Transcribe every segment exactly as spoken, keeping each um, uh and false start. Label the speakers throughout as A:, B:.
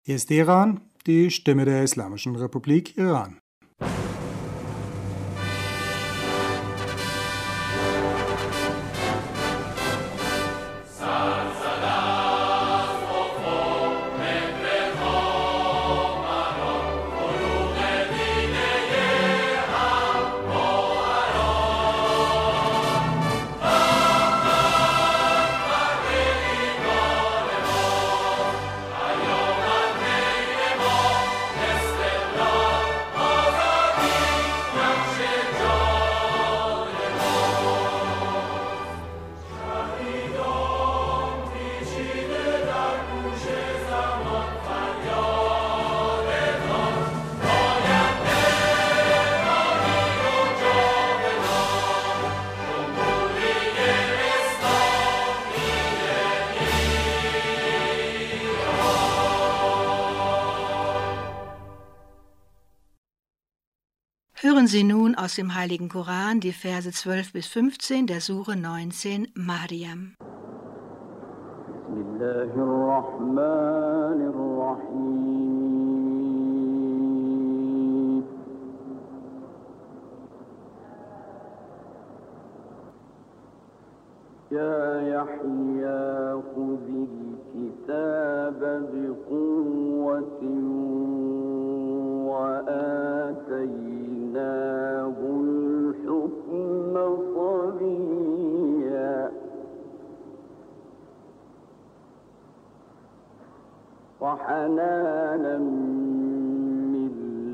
A: Hier ist Iran, die Stimme der Islamischen Republik Iran.
B: Hören Sie nun aus dem Heiligen Koran die Verse zwölf bis fünfzehn der Sure neunzehn, Maryam.
C: Bismillahirrahmanirrahim. Ya Yahya khudhil kitaba biquwwatin wa ataynahu al-hukma sabiyya wa hananan min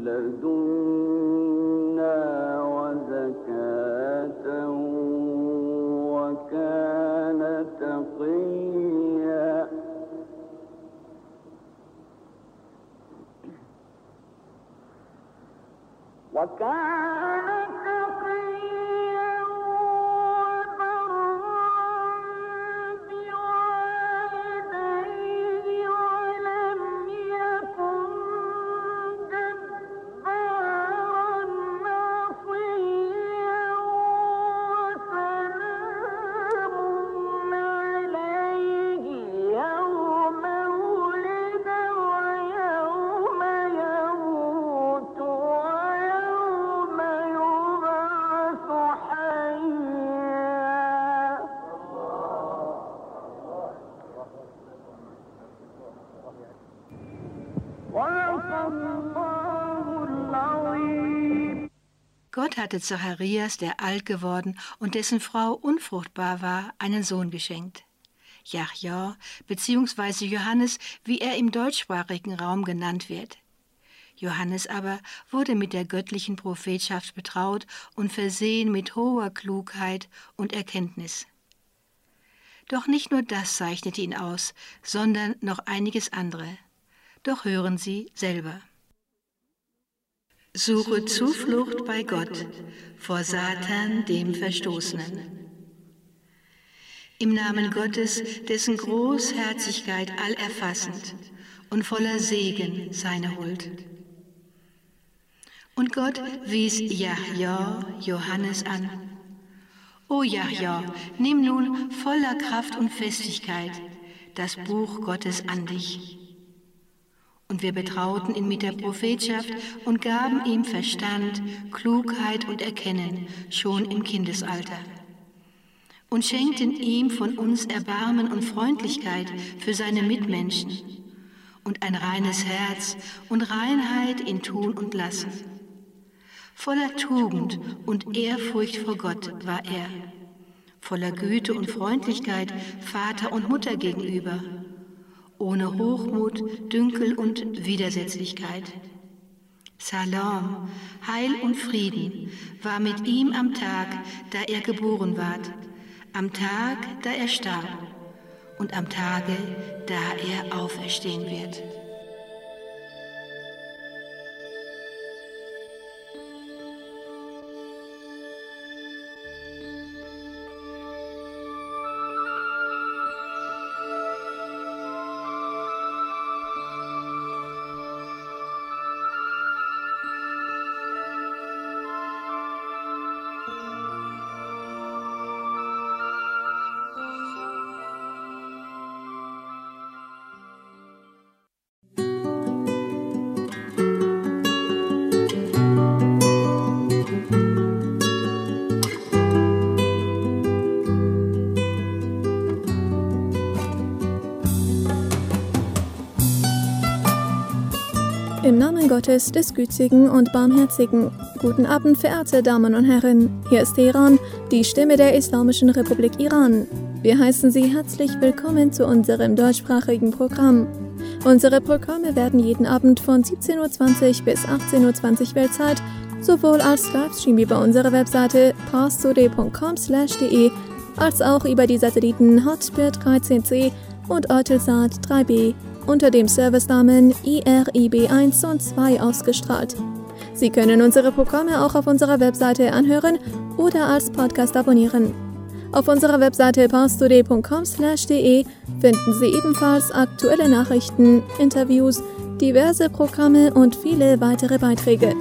C: ladunna wa zakatan wa kana taqiyya. وكان تقيا وبرا بوالديه ولم يكن جبارا عصيا وسلام عليه يوم ولد ويوم يموت
B: Gott hatte Zacharias, der alt geworden und dessen Frau unfruchtbar war, einen Sohn geschenkt. Jahja bzw. Johannes, wie er im deutschsprachigen Raum genannt wird. Johannes aber wurde mit der göttlichen Prophetschaft betraut und versehen mit hoher Klugheit und Erkenntnis. Doch nicht nur das zeichnete ihn aus, sondern noch einiges andere. Doch hören Sie selber. Suche Zuflucht bei Gott vor Satan, dem Verstoßenen. Im Namen Gottes, dessen Großherzigkeit allerfassend und voller Segen seine Huld. Und Gott wies Jahja, Johannes an. O Jahja, nimm nun voller Kraft und Festigkeit das Buch Gottes an dich. Und wir betrauten ihn mit der Prophetschaft und gaben ihm Verstand, Klugheit und Erkennen schon im Kindesalter. Und schenkten ihm von uns Erbarmen und Freundlichkeit für seine Mitmenschen und ein reines Herz und Reinheit in Tun und Lassen. Voller Tugend und Ehrfurcht vor Gott war er, voller Güte und Freundlichkeit Vater und Mutter gegenüber, ohne Hochmut, Dünkel und Widersetzlichkeit. Salam, Heil und Frieden war mit ihm am Tag, da er geboren ward, am Tag, da er starb und am Tage, da er auferstehen wird.
D: Im Namen Gottes, des Gütigen und Barmherzigen. Guten Abend, verehrte Damen und Herren. Hier ist Teheran, die Stimme der Islamischen Republik Iran. Wir heißen Sie herzlich willkommen zu unserem deutschsprachigen Programm. Unsere Programme werden jeden Abend von siebzehn Uhr zwanzig bis achtzehn Uhr zwanzig Weltzeit sowohl als Livestream über unsere Webseite parstoday punkt com slash de als auch über die Satelliten Hotbird dreizehn C und Eutelsat drei B unter dem Servicenamen I R I B eins und zwei ausgestrahlt. Sie können unsere Programme auch auf unserer Webseite anhören oder als Podcast abonnieren. Auf unserer Webseite parstoday punkt com slash de finden Sie ebenfalls aktuelle Nachrichten, Interviews, diverse Programme und viele weitere Beiträge.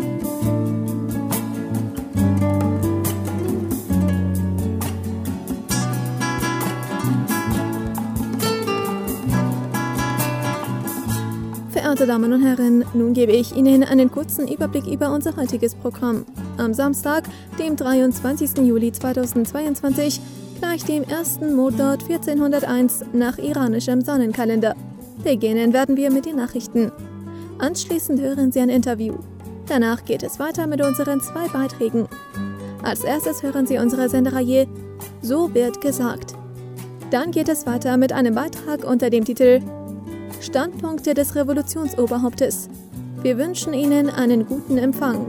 D: Verehrte Damen und Herren, nun gebe ich Ihnen einen kurzen Überblick über unser heutiges Programm. Am Samstag, dem dreiundzwanzigsten Juli zweitausendzweiundzwanzig, gleich dem ersten Mondort vierzehnhunderteins nach iranischem Sonnenkalender. Beginnen werden wir mit den Nachrichten. Anschließend hören Sie ein Interview. Danach geht es weiter mit unseren zwei Beiträgen. Als erstes hören Sie unsere Sendereihe So wird gesagt. Dann geht es weiter mit einem Beitrag unter dem Titel Standpunkte des Revolutionsoberhauptes. Wir wünschen Ihnen einen guten Empfang.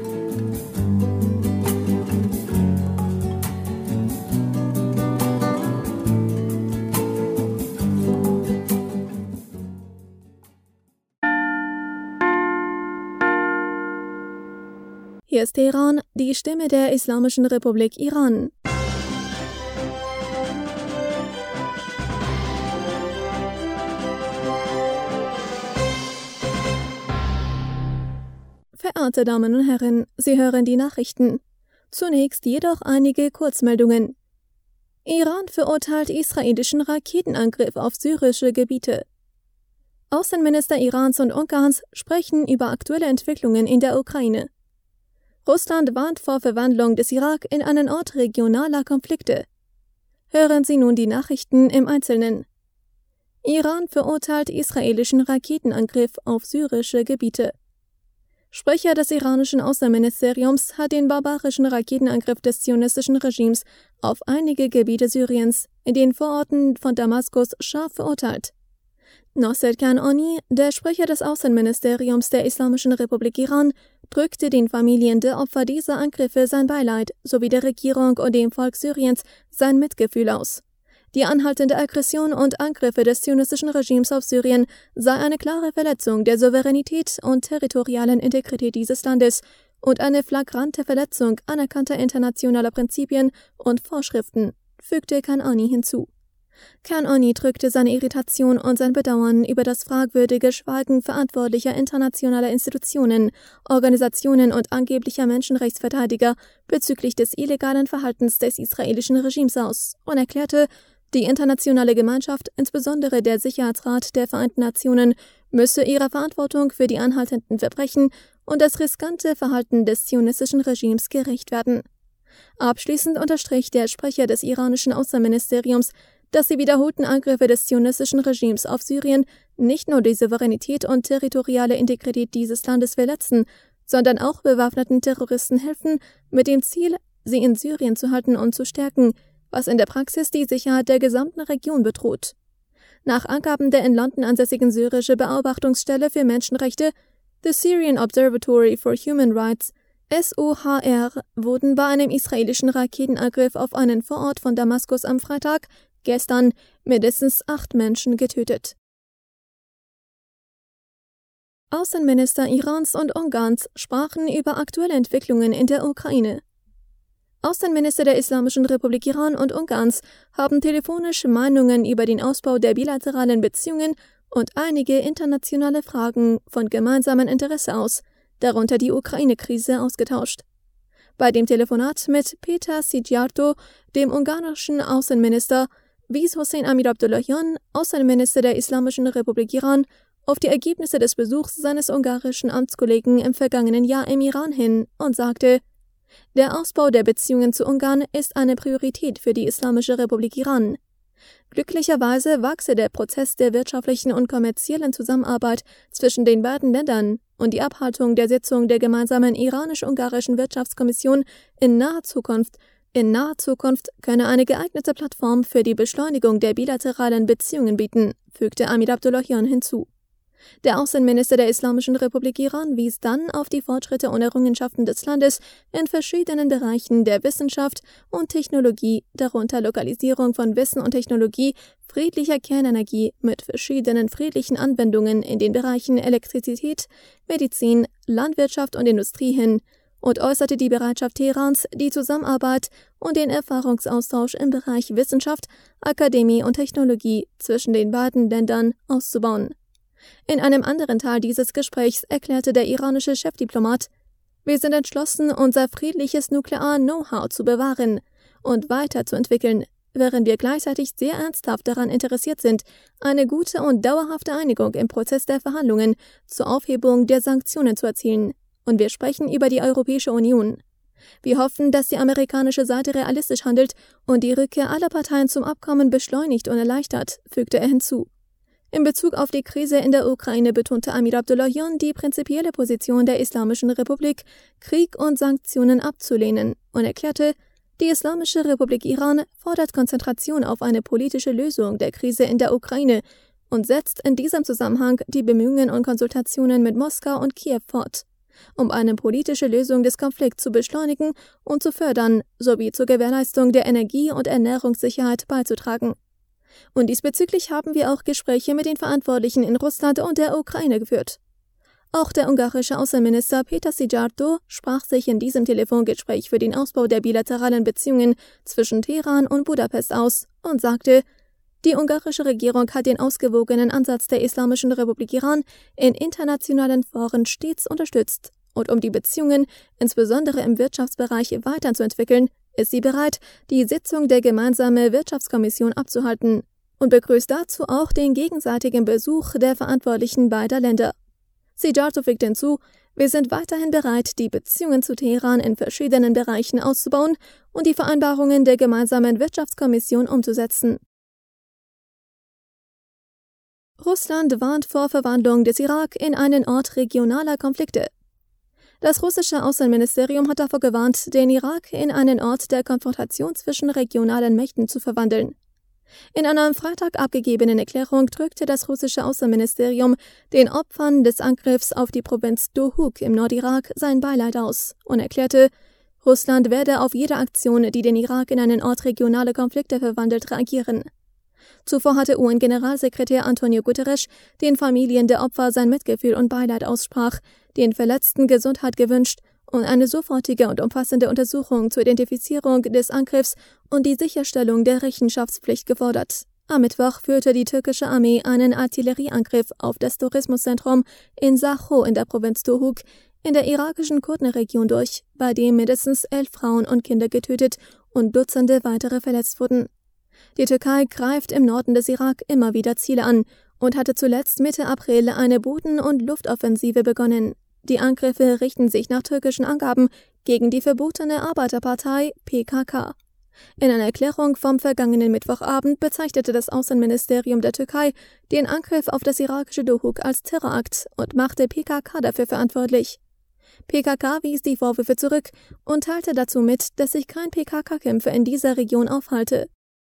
D: Hier ist Teheran, die Stimme der Islamischen Republik Iran. Verehrte Damen und Herren, Sie hören die Nachrichten. Zunächst jedoch einige Kurzmeldungen. Iran verurteilt israelischen Raketenangriff auf syrische Gebiete. Außenminister Irans und Ungarns sprechen über aktuelle Entwicklungen in der Ukraine. Russland warnt vor Verwandlung des Irak in einen Ort regionaler Konflikte. Hören Sie nun die Nachrichten im Einzelnen. Iran verurteilt israelischen Raketenangriff auf syrische Gebiete. Sprecher des iranischen Außenministeriums hat den barbarischen Raketenangriff des zionistischen Regimes auf einige Gebiete Syriens in den Vororten von Damaskus scharf verurteilt. Nosser Kanani, der Sprecher des Außenministeriums der Islamischen Republik Iran, drückte den Familien der Opfer dieser Angriffe sein Beileid sowie der Regierung und dem Volk Syriens sein Mitgefühl aus. Die anhaltende Aggression und Angriffe des zionistischen Regimes auf Syrien sei eine klare Verletzung der Souveränität und territorialen Integrität dieses Landes und eine flagrante Verletzung anerkannter internationaler Prinzipien und Vorschriften, fügte Kanani hinzu. Kanani drückte seine Irritation und sein Bedauern über das fragwürdige Schweigen verantwortlicher internationaler Institutionen, Organisationen und angeblicher Menschenrechtsverteidiger bezüglich des illegalen Verhaltens des israelischen Regimes aus und erklärte, die internationale Gemeinschaft, insbesondere der Sicherheitsrat der Vereinten Nationen, müsse ihrer Verantwortung für die anhaltenden Verbrechen und das riskante Verhalten des zionistischen Regimes gerecht werden. Abschließend unterstrich der Sprecher des iranischen Außenministeriums, dass die wiederholten Angriffe des zionistischen Regimes auf Syrien nicht nur die Souveränität und territoriale Integrität dieses Landes verletzen, sondern auch bewaffneten Terroristen helfen, mit dem Ziel, sie in Syrien zu halten und zu stärken, was in der Praxis die Sicherheit der gesamten Region bedroht. Nach Angaben der in London ansässigen syrische Beobachtungsstelle für Menschenrechte, The Syrian Observatory for Human Rights, S O H R, wurden bei einem israelischen Raketenangriff auf einen Vorort von Damaskus am Freitag, gestern, mindestens acht Menschen getötet. Außenminister Irans und Ungarns sprachen über aktuelle Entwicklungen in der Ukraine. Außenminister der Islamischen Republik Iran und Ungarns haben telefonisch Meinungen über den Ausbau der bilateralen Beziehungen und einige internationale Fragen von gemeinsamem Interesse aus, darunter die Ukraine-Krise, ausgetauscht. Bei dem Telefonat mit Peter Szijjártó, dem ungarischen Außenminister, wies Hossein Amir Abdullahian, Außenminister der Islamischen Republik Iran, auf die Ergebnisse des Besuchs seines ungarischen Amtskollegen im vergangenen Jahr im Iran hin und sagte, der Ausbau der Beziehungen zu Ungarn ist eine Priorität für die Islamische Republik Iran. Glücklicherweise wachse der Prozess der wirtschaftlichen und kommerziellen Zusammenarbeit zwischen den beiden Ländern, und die Abhaltung der Sitzung der gemeinsamen iranisch-ungarischen Wirtschaftskommission in naher Zukunft in naher Zukunft könne eine geeignete Plattform für die Beschleunigung der bilateralen Beziehungen bieten, fügte Amir Abdullahian hinzu. Der Außenminister der Islamischen Republik Iran wies dann auf die Fortschritte und Errungenschaften des Landes in verschiedenen Bereichen der Wissenschaft und Technologie, darunter Lokalisierung von Wissen und Technologie, friedlicher Kernenergie mit verschiedenen friedlichen Anwendungen in den Bereichen Elektrizität, Medizin, Landwirtschaft und Industrie hin und äußerte die Bereitschaft Teherans, die Zusammenarbeit und den Erfahrungsaustausch im Bereich Wissenschaft, Akademie und Technologie zwischen den beiden Ländern auszubauen. In einem anderen Teil dieses Gesprächs erklärte der iranische Chefdiplomat: Wir sind entschlossen, unser friedliches Nuklear-Know-how zu bewahren und weiterzuentwickeln, während wir gleichzeitig sehr ernsthaft daran interessiert sind, eine gute und dauerhafte Einigung im Prozess der Verhandlungen zur Aufhebung der Sanktionen zu erzielen. Und wir sprechen über die Europäische Union. Wir hoffen, dass die amerikanische Seite realistisch handelt und die Rückkehr aller Parteien zum Abkommen beschleunigt und erleichtert, fügte er hinzu. In Bezug auf die Krise in der Ukraine betonte Amir Abdullahian die prinzipielle Position der Islamischen Republik, Krieg und Sanktionen abzulehnen, und erklärte, die Islamische Republik Iran fordert Konzentration auf eine politische Lösung der Krise in der Ukraine und setzt in diesem Zusammenhang die Bemühungen und Konsultationen mit Moskau und Kiew fort, um eine politische Lösung des Konflikts zu beschleunigen und zu fördern, sowie zur Gewährleistung der Energie- und Ernährungssicherheit beizutragen. Und diesbezüglich haben wir auch Gespräche mit den Verantwortlichen in Russland und der Ukraine geführt. Auch der ungarische Außenminister Péter Szijjártó sprach sich in diesem Telefongespräch für den Ausbau der bilateralen Beziehungen zwischen Teheran und Budapest aus und sagte, die ungarische Regierung hat den ausgewogenen Ansatz der Islamischen Republik Iran in internationalen Foren stets unterstützt, und um die Beziehungen, insbesondere im Wirtschaftsbereich, weiterzuentwickeln, ist sie bereit, die Sitzung der gemeinsamen Wirtschaftskommission abzuhalten und begrüßt dazu auch den gegenseitigen Besuch der Verantwortlichen beider Länder. Szijjártó fügte hinzu, wir sind weiterhin bereit, die Beziehungen zu Teheran in verschiedenen Bereichen auszubauen und die Vereinbarungen der gemeinsamen Wirtschaftskommission umzusetzen. Russland warnt vor Verwandlung des Irak in einen Ort regionaler Konflikte. Das russische Außenministerium hat davor gewarnt, den Irak in einen Ort der Konfrontation zwischen regionalen Mächten zu verwandeln. In einer am Freitag abgegebenen Erklärung drückte das russische Außenministerium den Opfern des Angriffs auf die Provinz Dohuk im Nordirak sein Beileid aus und erklärte, Russland werde auf jede Aktion, die den Irak in einen Ort regionaler Konflikte verwandelt, reagieren. Zuvor hatte U N-Generalsekretär Antonio Guterres den Familien der Opfer sein Mitgefühl und Beileid aussprach, den Verletzten Gesundheit gewünscht und eine sofortige und umfassende Untersuchung zur Identifizierung des Angriffs und die Sicherstellung der Rechenschaftspflicht gefordert. Am Mittwoch führte die türkische Armee einen Artillerieangriff auf das Tourismuszentrum in Sacho in der Provinz Dohuk in der irakischen Kurdenregion durch, bei dem mindestens elf Frauen und Kinder getötet und Dutzende weitere verletzt wurden. Die Türkei greift im Norden des Irak immer wieder Ziele an und hatte zuletzt Mitte April eine Boden- und Luftoffensive begonnen. Die Angriffe richten sich nach türkischen Angaben gegen die verbotene Arbeiterpartei P K K. In einer Erklärung vom vergangenen Mittwochabend bezeichnete das Außenministerium der Türkei den Angriff auf das irakische Dohuk als Terrorakt und machte P K K dafür verantwortlich. P K K wies die Vorwürfe zurück und teilte dazu mit, dass sich kein P K K-Kämpfer in dieser Region aufhalte.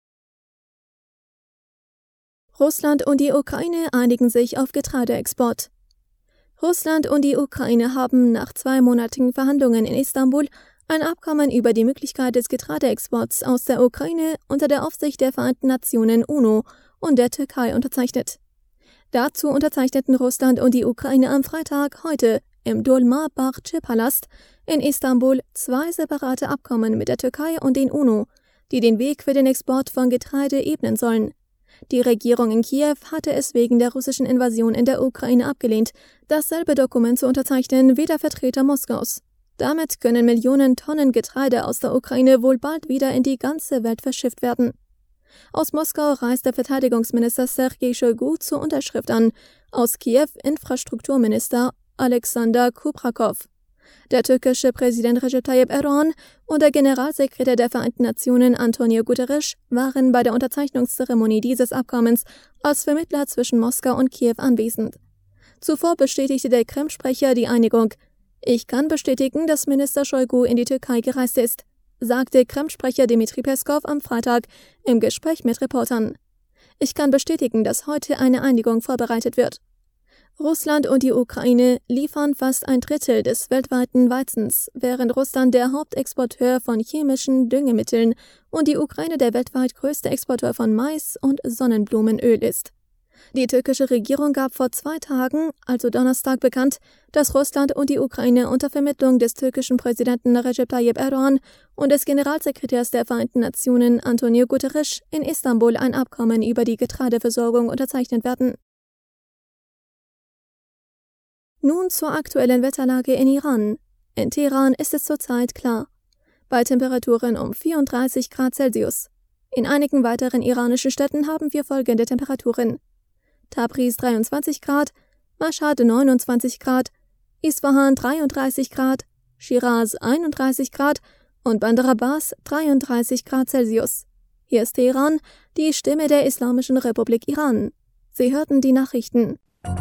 D: Russland und die Ukraine einigen sich auf Getreideexport. Russland und die Ukraine haben nach zweimonatigen Verhandlungen in Istanbul ein Abkommen über die Möglichkeit des Getreideexports aus der Ukraine unter der Aufsicht der Vereinten Nationen UNO und der Türkei unterzeichnet. Dazu unterzeichneten Russland und die Ukraine am Freitag heute im Dolmabahce-Palast in Istanbul zwei separate Abkommen mit der Türkei und den UNO, die den Weg für den Export von Getreide ebnen sollen. Die Regierung in Kiew hatte es wegen der russischen Invasion in der Ukraine abgelehnt, dasselbe Dokument zu unterzeichnen wie der Vertreter Moskaus. Damit können Millionen Tonnen Getreide aus der Ukraine wohl bald wieder in die ganze Welt verschifft werden. Aus Moskau reist der Verteidigungsminister Sergei Shoigu zur Unterschrift an, aus Kiew Infrastrukturminister Alexander Kubrakov. Der türkische Präsident Recep Tayyip Erdoğan und der Generalsekretär der Vereinten Nationen Antonio Guterres waren bei der Unterzeichnungszeremonie dieses Abkommens als Vermittler zwischen Moskau und Kiew anwesend. Zuvor bestätigte der Kreml-Sprecher die Einigung. Ich kann bestätigen, dass Minister Shoigu in die Türkei gereist ist, sagte Kreml-Sprecher Dmitri Peskov am Freitag im Gespräch mit Reportern. Ich kann bestätigen, dass heute eine Einigung vorbereitet wird. Russland und die Ukraine liefern fast ein Drittel des weltweiten Weizens, während Russland der Hauptexporteur von chemischen Düngemitteln und die Ukraine der weltweit größte Exporteur von Mais und Sonnenblumenöl ist. Die türkische Regierung gab vor zwei Tagen, also Donnerstag, bekannt, dass Russland und die Ukraine unter Vermittlung des türkischen Präsidenten Recep Tayyip Erdogan und des Generalsekretärs der Vereinten Nationen Antonio Guterres in Istanbul ein Abkommen über die Getreideversorgung unterzeichnet werden. Nun zur aktuellen Wetterlage in Iran. In Teheran ist es zurzeit klar. Bei Temperaturen um vierunddreißig Grad Celsius. In einigen weiteren iranischen Städten haben wir folgende Temperaturen: Tabriz dreiundzwanzig Grad, Mashhad neunundzwanzig Grad, Isfahan dreiunddreißig Grad, Shiraz einunddreißig Grad und Bandar Abbas dreiunddreißig Grad Celsius. Hier ist Teheran, die Stimme der Islamischen Republik Iran. Sie hörten die Nachrichten.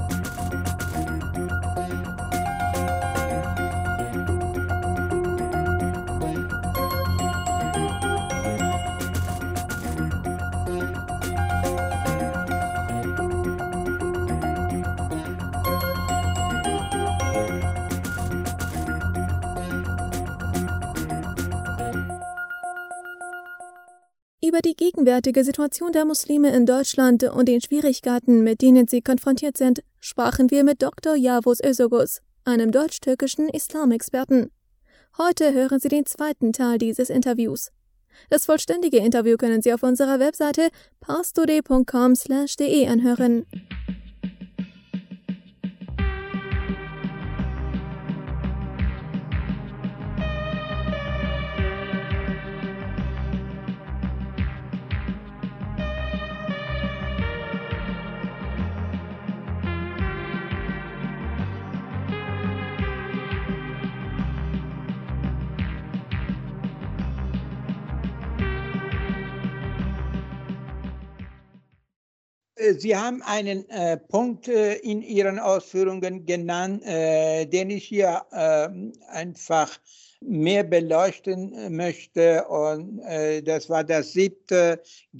D: Über die gegenwärtige Situation der Muslime in Deutschland und den Schwierigkeiten, mit denen sie konfrontiert sind, sprachen wir mit Doktor Yavuz Özoguz, einem deutsch-türkischen Islamexperten. Heute hören Sie den zweiten Teil dieses Interviews. Das vollständige Interview können Sie auf unserer Webseite parstoday punkt com slash de anhören.
E: Sie haben einen äh, Punkt äh, in Ihren Ausführungen genannt, äh, den ich hier äh, einfach mehr beleuchten äh, möchte. Und äh, das war das siebte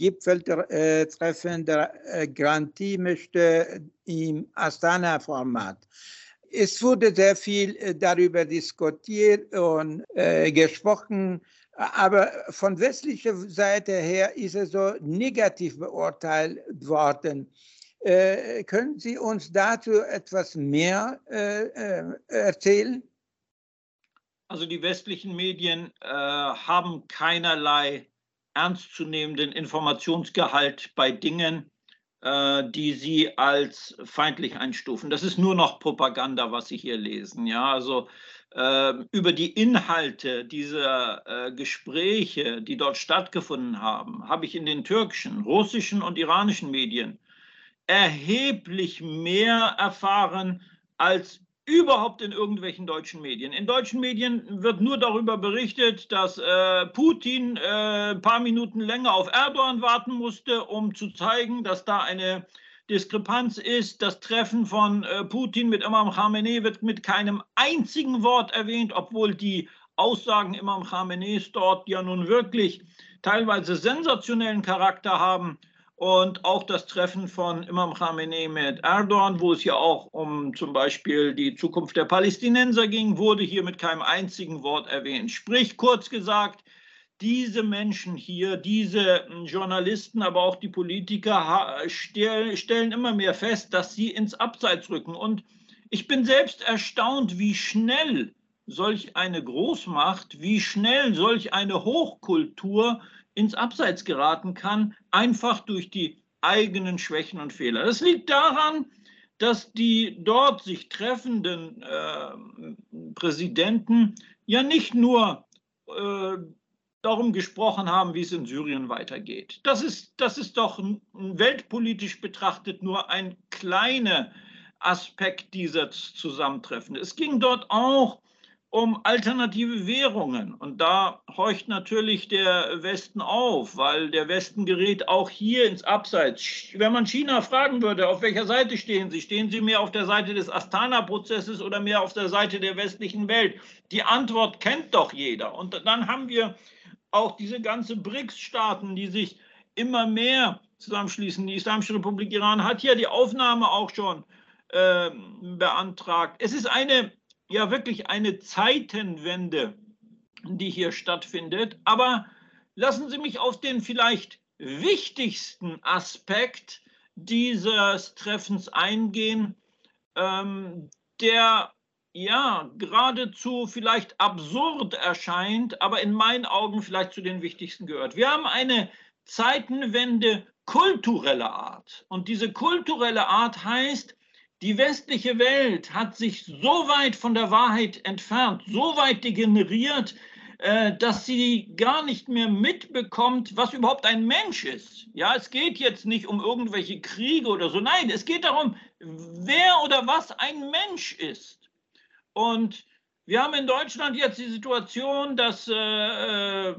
E: Gipfeltreffen der äh, Garantie-Mächte im Astana-Format. Es wurde sehr viel äh, darüber diskutiert und äh, gesprochen. Aber von westlicher Seite her ist es so negativ beurteilt worden. Äh, können Sie uns dazu etwas mehr äh, erzählen?
F: Also die westlichen Medien äh, haben keinerlei ernstzunehmenden Informationsgehalt bei Dingen, äh, die sie als feindlich einstufen. Das ist nur noch Propaganda, was Sie hier lesen. Ja, also über die Inhalte dieser äh, Gespräche, die dort stattgefunden haben, habe ich in den türkischen, russischen und iranischen Medien erheblich mehr erfahren als überhaupt in irgendwelchen deutschen Medien. In deutschen Medien wird nur darüber berichtet, dass äh, Putin äh, ein paar Minuten länger auf Erdogan warten musste, um zu zeigen, dass da eine Diskrepanz ist. Das Treffen von äh, Putin mit Imam Khamenei wird mit keinem einzigen Wort erwähnt, obwohl die Aussagen Imam Khameneis dort ja nun wirklich teilweise sensationellen Charakter haben. Und auch das Treffen von Imam Khamenei mit Erdogan, wo es ja auch um zum Beispiel die Zukunft der Palästinenser ging, wurde hier mit keinem einzigen Wort erwähnt. Sprich, kurz gesagt, diese Menschen hier, diese Journalisten, aber auch die Politiker stellen immer mehr fest, dass sie ins Abseits rücken. Und ich bin selbst erstaunt, wie schnell solch eine Großmacht, wie schnell solch eine Hochkultur ins Abseits geraten kann, einfach durch die eigenen Schwächen und Fehler. Das liegt daran, dass die dort sich treffenden äh, Präsidenten ja nicht nur äh, darum gesprochen haben, wie es in Syrien weitergeht. Das ist, das ist doch weltpolitisch betrachtet nur ein kleiner Aspekt dieser Zusammentreffen. Es ging dort auch um alternative Währungen. Und da horcht natürlich der Westen auf, weil der Westen gerät auch hier ins Abseits. Wenn man China fragen würde, auf welcher Seite stehen Sie? Stehen Sie mehr auf der Seite des Astana-Prozesses oder mehr auf der Seite der westlichen Welt? Die Antwort kennt doch jeder. Und dann haben wir auch diese ganzen BRICS-Staaten, die sich immer mehr zusammenschließen. Die Islamische Republik Iran hat hier die Aufnahme auch schon äh, beantragt. Es ist eine ja wirklich eine Zeitenwende, die hier stattfindet. Aber lassen Sie mich auf den vielleicht wichtigsten Aspekt dieses Treffens eingehen, ähm, der ja geradezu vielleicht absurd erscheint, aber in meinen Augen vielleicht zu den wichtigsten gehört. Wir haben eine Zeitenwende kultureller Art. Und diese kulturelle Art heißt, die westliche Welt hat sich so weit von der Wahrheit entfernt, so weit degeneriert, äh, dass sie gar nicht mehr mitbekommt, was überhaupt ein Mensch ist. Ja, es geht jetzt nicht um irgendwelche Kriege oder so. Nein, es geht darum, wer oder was ein Mensch ist. Und wir haben in Deutschland jetzt die Situation, dass äh,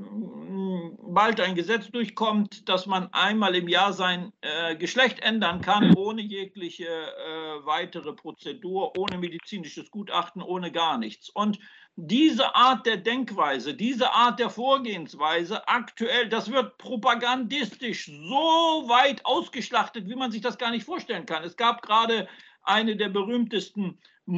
F: bald ein Gesetz durchkommt, dass man einmal im Jahr sein äh, Geschlecht ändern kann, ohne jegliche äh, weitere Prozedur, ohne medizinisches Gutachten, ohne gar nichts. Und diese Art der Denkweise, diese Art der Vorgehensweise aktuell, das wird propagandistisch so weit ausgeschlachtet, wie man sich das gar nicht vorstellen kann. Es gab gerade eine der berühmtesten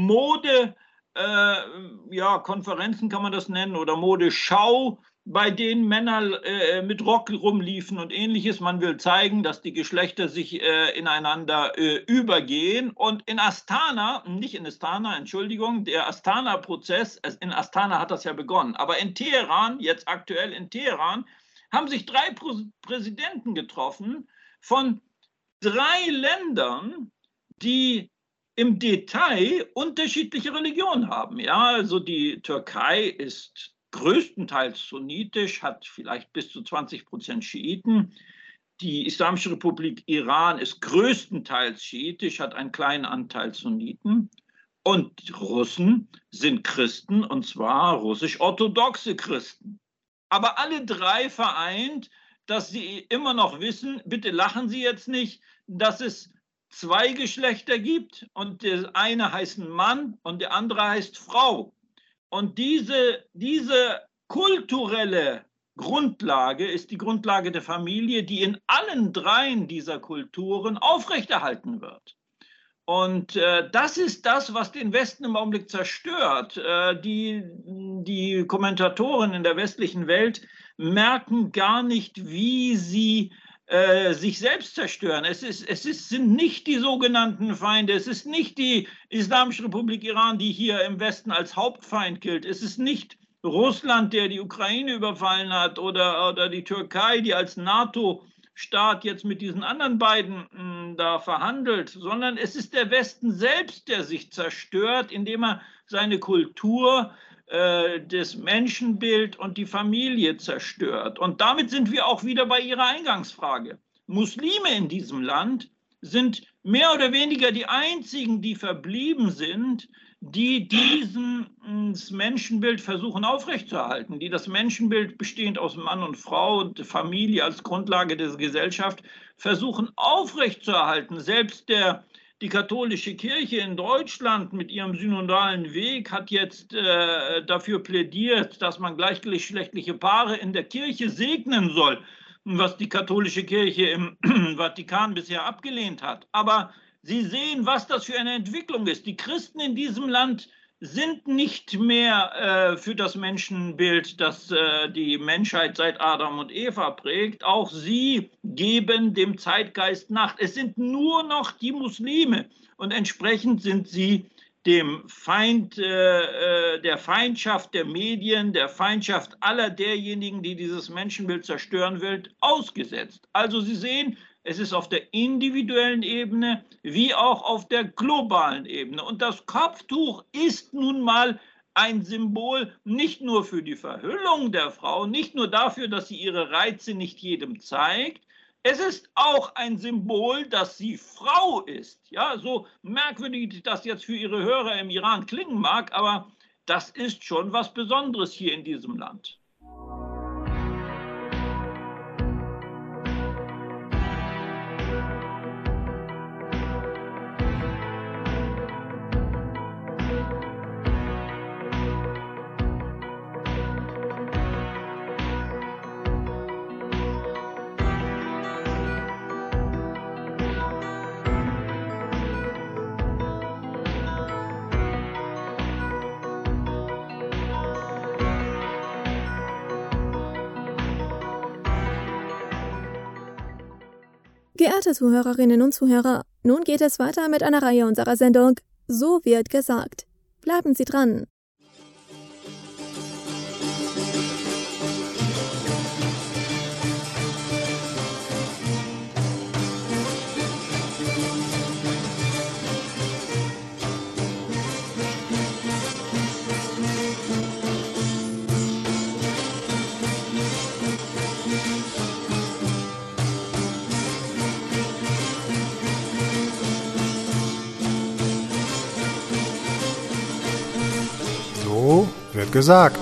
F: Mode- Äh, ja, Konferenzen kann man das nennen oder Modeschau, bei denen Männer äh, mit Rock rumliefen und ähnliches. Man will zeigen, dass die Geschlechter sich äh, ineinander äh, übergehen. Und in Astana, nicht in Astana, Entschuldigung, der Astana-Prozess, in Astana hat das ja begonnen, aber in Teheran, jetzt aktuell in Teheran, haben sich drei Präsidenten getroffen von drei Ländern, die im Detail unterschiedliche Religionen haben. Ja, also die Türkei ist größtenteils sunnitisch, hat vielleicht bis zu zwanzig Prozent Schiiten. Die Islamische Republik Iran ist größtenteils schiitisch, hat einen kleinen Anteil Sunniten. Und die Russen sind Christen, und zwar russisch-orthodoxe Christen. Aber alle drei vereint, dass sie immer noch wissen, bitte lachen Sie jetzt nicht, dass es zwei Geschlechter gibt und der eine heißt Mann und der andere heißt Frau. Und diese, diese kulturelle Grundlage ist die Grundlage der Familie, die in allen dreien dieser Kulturen aufrechterhalten wird. Und äh, das ist das, was den Westen im Augenblick zerstört. Äh, die, die Kommentatoren in der westlichen Welt merken gar nicht, wie sie Äh, sich selbst zerstören. Es, ist, es ist, sind nicht die sogenannten Feinde, es ist nicht die Islamische Republik Iran, die hier im Westen als Hauptfeind gilt. Es ist nicht Russland, der die Ukraine überfallen hat, oder, oder die Türkei, die als NATO-Staat jetzt mit diesen anderen beiden mh, da verhandelt, sondern es ist der Westen selbst, der sich zerstört, indem er seine Kultur, das Menschenbild und die Familie zerstört. Und damit sind wir auch wieder bei Ihrer Eingangsfrage. Muslime in diesem Land sind mehr oder weniger die einzigen, die verblieben sind, die dieses Menschenbild versuchen aufrechtzuerhalten, die das Menschenbild bestehend aus Mann und Frau und Familie als Grundlage der Gesellschaft versuchen aufrechtzuerhalten. Selbst der Die katholische Kirche in Deutschland mit ihrem synodalen Weg hat jetzt äh, dafür plädiert, dass man gleichgeschlechtliche Paare in der Kirche segnen soll, was die katholische Kirche im Vatikan bisher abgelehnt hat. Aber Sie sehen, was das für eine Entwicklung ist. Die Christen in diesem Land sind nicht mehr äh, für das Menschenbild, das äh, die Menschheit seit Adam und Eva prägt. Auch sie geben dem Zeitgeist nach. Es sind nur noch die Muslime und entsprechend sind sie dem Feind, äh, der Feindschaft der Medien, der Feindschaft aller derjenigen, die dieses Menschenbild zerstören will, ausgesetzt. Also Sie sehen, es ist auf der individuellen Ebene wie auch auf der globalen Ebene. Und das Kopftuch ist nun mal ein Symbol nicht nur für die Verhüllung der Frau, nicht nur dafür, dass sie ihre Reize nicht jedem zeigt. Es ist auch ein Symbol, dass sie Frau ist. Ja, so merkwürdig das jetzt für Ihre Hörer im Iran klingen mag, aber das ist schon was Besonderes hier in diesem Land.
D: Geehrte Zuhörerinnen und Zuhörer, nun geht es weiter mit einer Reihe unserer Sendung So wird gesagt. Bleiben Sie dran.
A: So wird gesagt.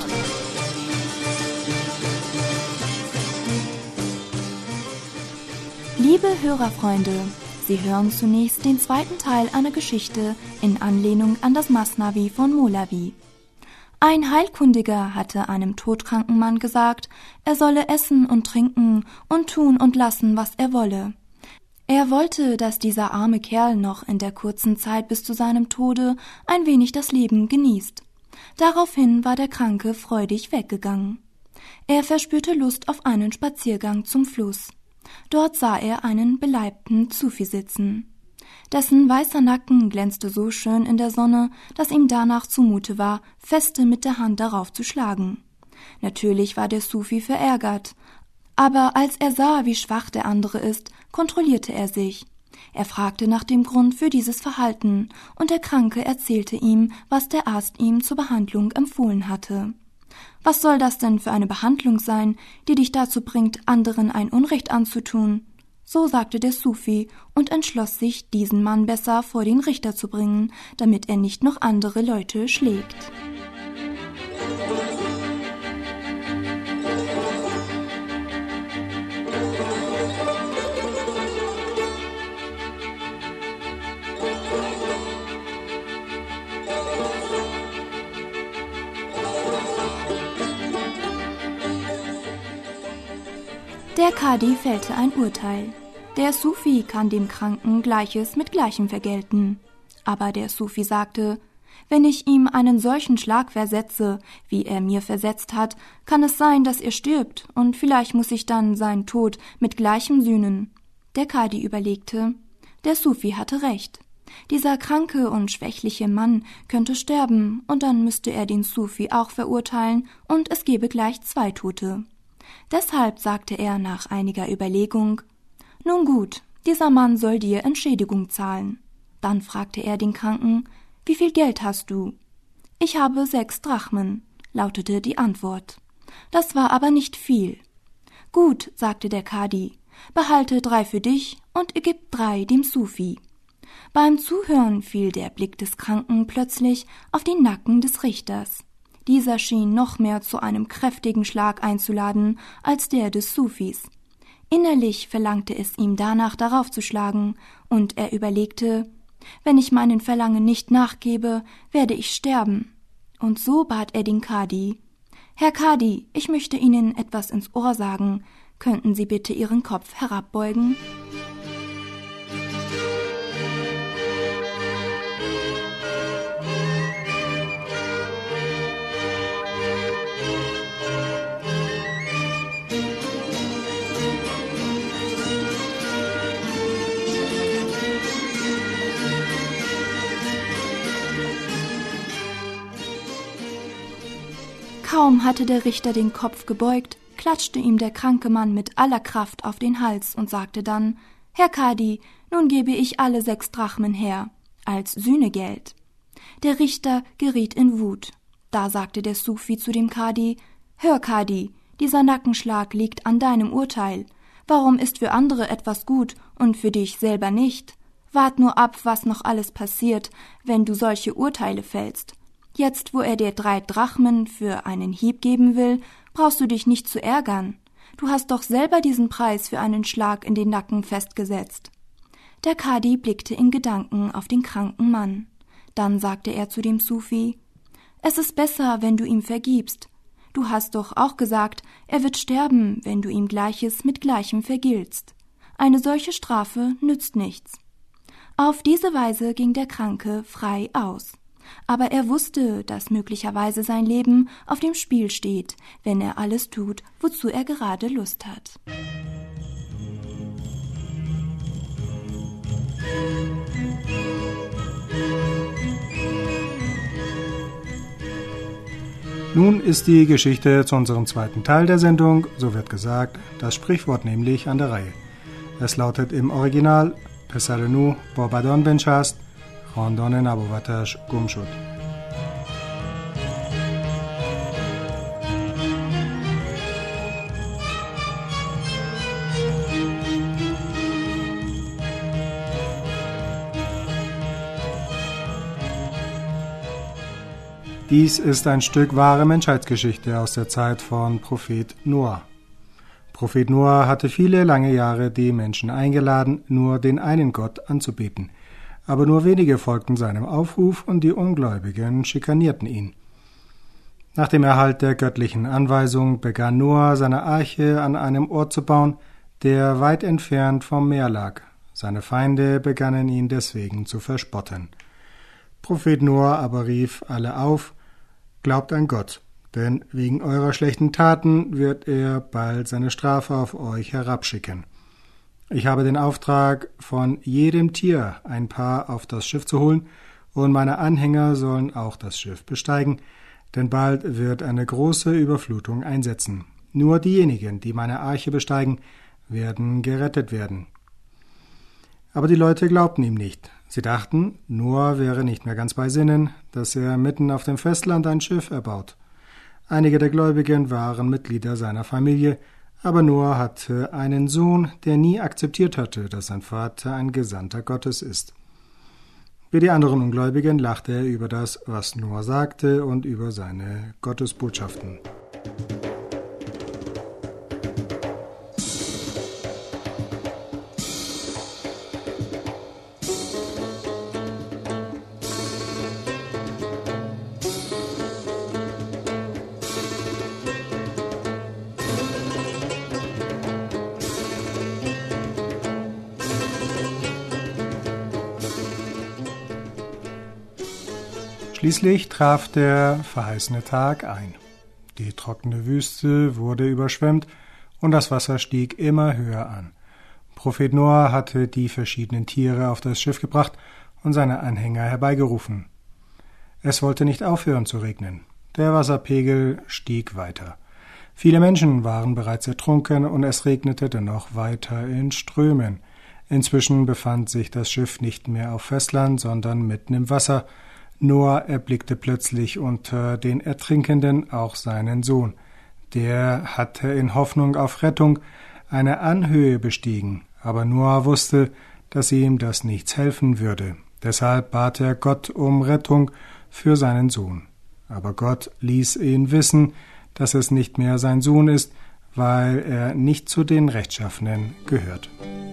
G: Liebe Hörerfreunde, Sie hören zunächst den zweiten Teil einer Geschichte in Anlehnung an das Masnavi von Molavi. Ein Heilkundiger hatte einem todkranken Mann gesagt, er solle essen und trinken und tun und lassen, was er wolle. Er wollte, dass dieser arme Kerl noch in der kurzen Zeit bis zu seinem Tode ein wenig das Leben genießt. Daraufhin war der Kranke freudig weggegangen. Er verspürte Lust auf einen Spaziergang zum Fluss. Dort sah er einen beleibten Sufi sitzen. Dessen weißer Nacken glänzte so schön in der Sonne, dass ihm danach zumute war, feste mit der Hand darauf zu schlagen. Natürlich war der Sufi verärgert, aber als er sah, wie schwach der andere ist, kontrollierte er sich. Er fragte nach dem Grund für dieses Verhalten, und der Kranke erzählte ihm, was der Arzt ihm zur Behandlung empfohlen hatte. »Was soll das denn für eine Behandlung sein, die dich dazu bringt, anderen ein Unrecht anzutun?« So sagte der Sufi und entschloss sich, diesen Mann besser vor den Richter zu bringen, damit er nicht noch andere Leute schlägt. Der Kadi fällte ein Urteil. Der Sufi kann dem Kranken Gleiches mit Gleichem vergelten. Aber der Sufi sagte, wenn ich ihm einen solchen Schlag versetze, wie er mir versetzt hat, kann es sein, dass er stirbt, und vielleicht muss ich dann seinen Tod mit Gleichem sühnen. Der Kadi überlegte, der Sufi hatte recht. Dieser kranke und schwächliche Mann könnte sterben, und dann müsste er den Sufi auch verurteilen, und es gäbe gleich zwei Tote. Deshalb sagte er nach einiger Überlegung, »Nun gut, dieser Mann soll dir Entschädigung zahlen.« Dann fragte er den Kranken, »Wie viel Geld hast du?« »Ich habe sechs Drachmen«, lautete die Antwort. Das war aber nicht viel. »Gut«, sagte der Kadi, »behalte drei für dich und gib drei dem Sufi.« Beim Zuhören fiel der Blick des Kranken plötzlich auf den Nacken des Richters. Dieser schien noch mehr zu einem kräftigen Schlag einzuladen als der des Sufis. Innerlich verlangte es ihm danach, darauf zu schlagen, und er überlegte, wenn ich meinen Verlangen nicht nachgebe, werde ich sterben. Und so bat er den Kadi, »Herr Kadi, ich möchte Ihnen etwas ins Ohr sagen. Könnten Sie bitte Ihren Kopf herabbeugen?« Kaum hatte der Richter den Kopf gebeugt, klatschte ihm der kranke Mann mit aller Kraft auf den Hals und sagte dann, »Herr Kadi, nun gebe ich alle sechs Drachmen her, als Sühnegeld.« Der Richter geriet in Wut. Da sagte der Sufi zu dem Kadi, »Hör, Kadi, dieser Nackenschlag liegt an deinem Urteil. Warum ist für andere etwas gut und für dich selber nicht? Wart nur ab, was noch alles passiert, wenn du solche Urteile fällst. Jetzt, wo er dir drei Drachmen für einen Hieb geben will, brauchst du dich nicht zu ärgern. Du hast doch selber diesen Preis für einen Schlag in den Nacken festgesetzt. Der Kadi blickte in Gedanken auf den kranken Mann. Dann sagte er zu dem Sufi: »Es ist besser, wenn du ihm vergibst. Du hast doch auch gesagt, er wird sterben, wenn du ihm Gleiches mit Gleichem vergiltst. Eine solche Strafe nützt nichts.« Auf diese Weise ging der Kranke frei aus. Aber er wusste, dass möglicherweise sein Leben auf dem Spiel steht, wenn er alles tut, wozu er gerade Lust hat.
A: Nun ist die Geschichte zu unserem zweiten Teil der Sendung, so wird gesagt, das Sprichwort nämlich an der Reihe. Es lautet im Original Pesarenu Bobadon Benchast, Rondone Nabovatash Gumshut. Dies ist ein Stück wahre Menschheitsgeschichte aus der Zeit von Prophet Noah. Prophet Noah hatte viele lange Jahre die Menschen eingeladen, nur den einen Gott anzubeten. Aber nur wenige folgten seinem Aufruf und die Ungläubigen schikanierten ihn. Nach dem Erhalt der göttlichen Anweisung begann Noah seine Arche an einem Ort zu bauen, der weit entfernt vom Meer lag. Seine Feinde begannen ihn deswegen zu verspotten. Prophet Noah aber rief alle auf: Glaubt an Gott, denn wegen eurer schlechten Taten wird er bald seine Strafe auf euch herabschicken. Ich habe den Auftrag, von jedem Tier ein Paar auf das Schiff zu holen, und meine Anhänger sollen auch das Schiff besteigen, denn bald wird eine große Überflutung einsetzen. Nur diejenigen, die meine Arche besteigen, werden gerettet werden. Aber die Leute glaubten ihm nicht. Sie dachten, Noah wäre nicht mehr ganz bei Sinnen, dass er mitten auf dem Festland ein Schiff erbaut. Einige der Gläubigen waren Mitglieder seiner Familie, aber Noah hatte einen Sohn, der nie akzeptiert hatte, dass sein Vater ein Gesandter Gottes ist. Wie die anderen Ungläubigen lachte er über das, was Noah sagte, und über seine Gottesbotschaften. Schließlich traf der verheißene Tag ein. Die trockene Wüste wurde überschwemmt und das Wasser stieg immer höher an. Prophet Noah hatte die verschiedenen Tiere auf das Schiff gebracht und seine Anhänger herbeigerufen. Es wollte nicht aufhören zu regnen. Der Wasserpegel stieg weiter. Viele Menschen waren bereits ertrunken und es regnete dennoch weiter in Strömen. Inzwischen befand sich das Schiff nicht mehr auf Festland, sondern mitten im Wasser. Noah erblickte plötzlich unter den Ertrinkenden auch seinen Sohn. Der hatte in Hoffnung auf Rettung eine Anhöhe bestiegen, aber Noah wusste, dass ihm das nichts helfen würde. Deshalb bat er Gott um Rettung für seinen Sohn. Aber Gott ließ ihn wissen, dass es nicht mehr sein Sohn ist, weil er nicht zu den Rechtschaffenen gehört.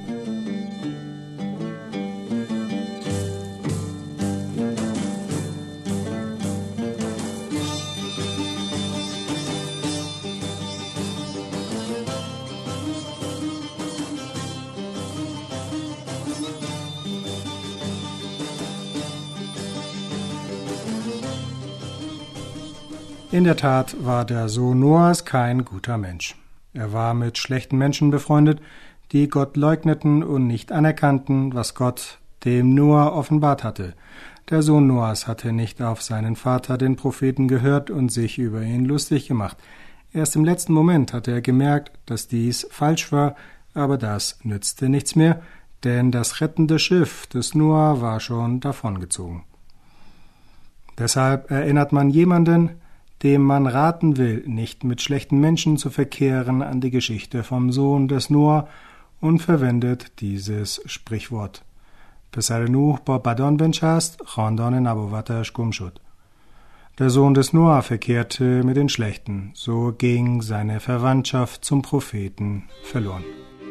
A: In der Tat war der Sohn Noahs kein guter Mensch. Er war mit schlechten Menschen befreundet, die Gott leugneten und nicht anerkannten, was Gott dem Noah offenbart hatte. Der Sohn Noahs hatte nicht auf seinen Vater, den Propheten, gehört und sich über ihn lustig gemacht. Erst im letzten Moment hatte er gemerkt, dass dies falsch war, aber das nützte nichts mehr, denn das rettende Schiff des Noah war schon davongezogen. Deshalb erinnert man jemanden, dem man raten will, nicht mit schlechten Menschen zu verkehren, an die Geschichte vom Sohn des Noah und verwendet dieses Sprichwort. Pesarenu Bobadon Benchast, Rondone Nabovatash Gumshut. Der Sohn des Noah verkehrte mit den Schlechten, so ging seine Verwandtschaft zum Propheten verloren.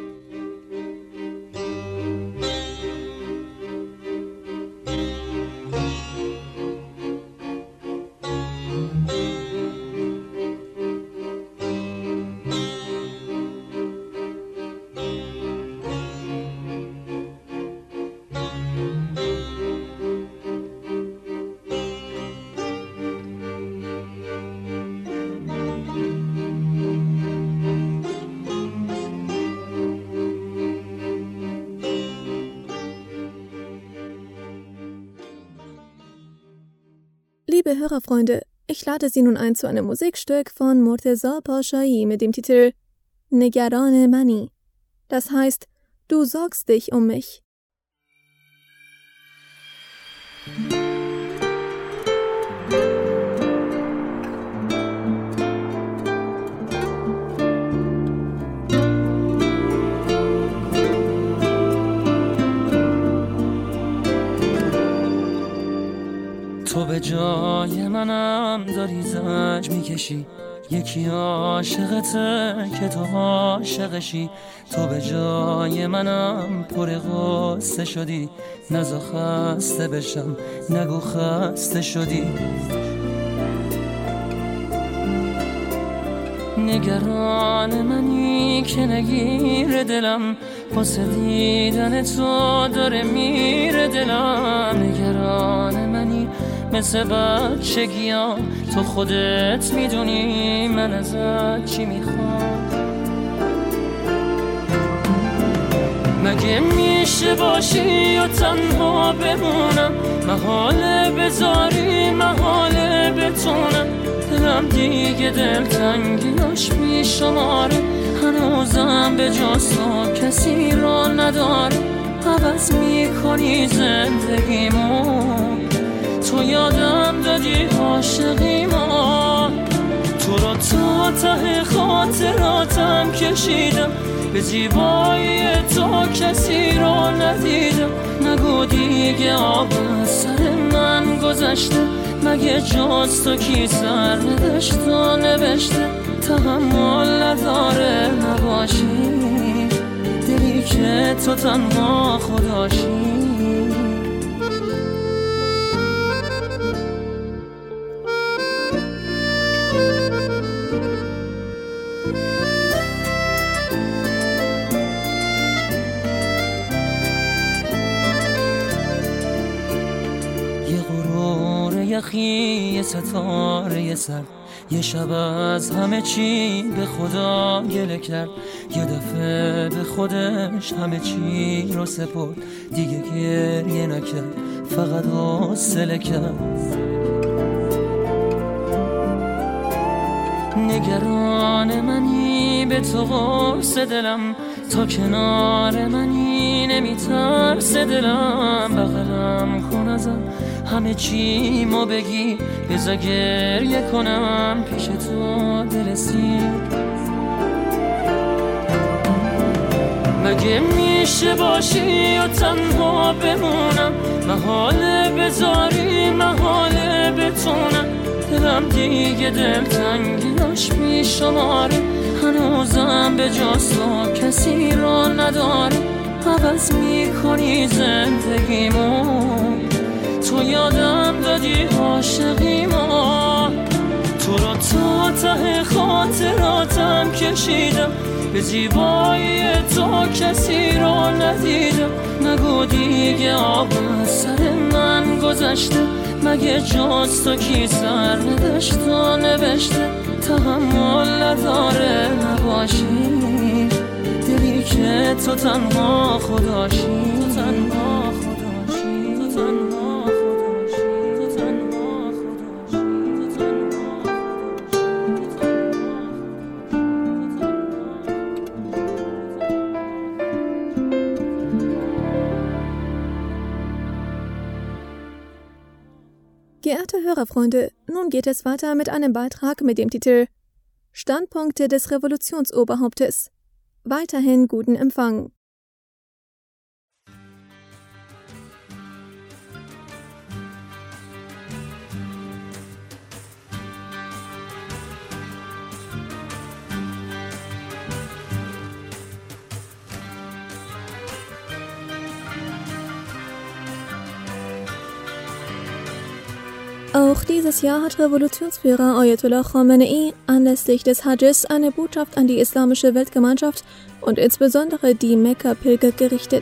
D: Liebe Hörerfreunde, ich lade Sie nun ein zu einem Musikstück von Morteza Pashai mit dem Titel Nigaran Mani. Das heißt, du sorgst dich um mich.
H: تو به جای منم داری زنج میکشی، یکی عاشقته که تو عاشقشی. تو به جای منم پر غصه شدی، نزا خسته بشم نگو خسته شدی. نگران منی که نگیر دلم، واسه دیدن تو داره میره دلم. نگران منی مثل بچگیام، تو خودت میدونی من ازت چی میخوام. مگه میشه باشی و تنها بمونم، محاله بذاری محاله بتونم. دلم دیگه دلتنگیاش میشماره، هنوزم به جز تو کسی را نداره. عوض میکنی زندگیمو، تو یادم دادی عاشقیمو. تو رو تا ته خاطراتم کشیدم، به زیبایی تو کسی رو ندیدم. نگو دیگه آب از سر من گذشته، مگه جز تو کی سر نوشت و نوشته. تحمل نداره نباشی، دلی که تو تنها خداشی. یخی یه ستاره سر، یه شب از همه چی به خدا گله کرد. یه دفعه به خودش همه چی رو سپرد، دیگه گریه نکرد فقط حوصله کرد. نگران منی به تو قرص دلم، تا کنار منی نمیترس دلم. بغلم کن ازم همه چی ما بگی، بذار گریه کنم پیش تو دلسی. مگه میشه باشی و تنها بمونم، محاله بذاری محاله بتونم. دلم دیگه دلتنگیاش میشماره، هنوزم به جز تو کسی را نداره. عوض میکنی زندگیمو، تو یادم دادی عاشقیمو. تو رو تا ته خاطراتم کشیدم، به زیبایی تو کسی رو ندیدم. نگو دیگه آب از سر من گذشته، مگه جز تو کی سر نوشت و نوشته. تحمل نداره نباشی، دلی که تو تنها خداشی. تو تنها خداشی، تو تنها خداشی، تو تنها خداشی، تو تنها
D: Geehrte Hörerfreunde, nun geht es weiter mit einem Beitrag mit dem Titel Standpunkte des Revolutionsoberhauptes. Weiterhin guten Empfang. Auch dieses Jahr hat Revolutionsführer Ayatollah Khamenei anlässlich des Hajjs eine Botschaft an die islamische Weltgemeinschaft und insbesondere die Mekka-Pilger gerichtet.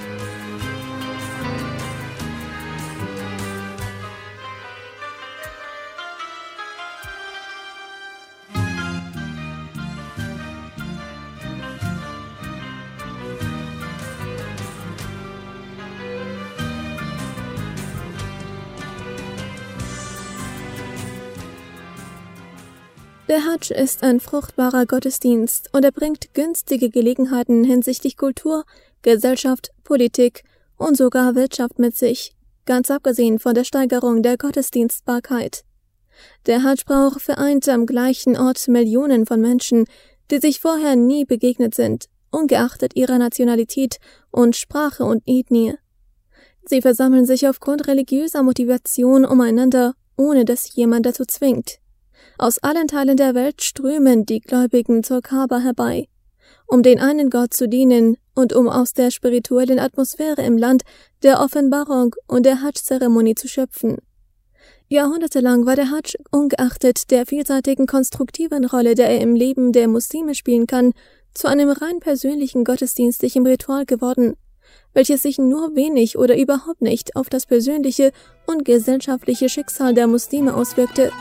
D: Der Hadsch ist ein fruchtbarer Gottesdienst und er bringt günstige Gelegenheiten hinsichtlich Kultur, Gesellschaft, Politik und sogar Wirtschaft mit sich, ganz abgesehen von der Steigerung der Gottesdienstbarkeit. Der Hadschbrauch vereint am gleichen Ort Millionen von Menschen, die sich vorher nie begegnet sind, ungeachtet ihrer Nationalität und Sprache und Ethnie. Sie versammeln sich aufgrund religiöser Motivation umeinander, ohne dass jemand dazu zwingt. Aus allen Teilen der Welt strömen die Gläubigen zur Kaaba herbei, um den einen Gott zu dienen und um aus der spirituellen Atmosphäre im Land der Offenbarung und der Hadsch-Zeremonie zu schöpfen. Jahrhundertelang war der Hadsch, ungeachtet der vielseitigen konstruktiven Rolle, der er im Leben der Muslime spielen kann, zu einem rein persönlichen gottesdienstlichen Ritual geworden, welches sich nur wenig oder überhaupt nicht auf das persönliche und gesellschaftliche Schicksal der Muslime auswirkte.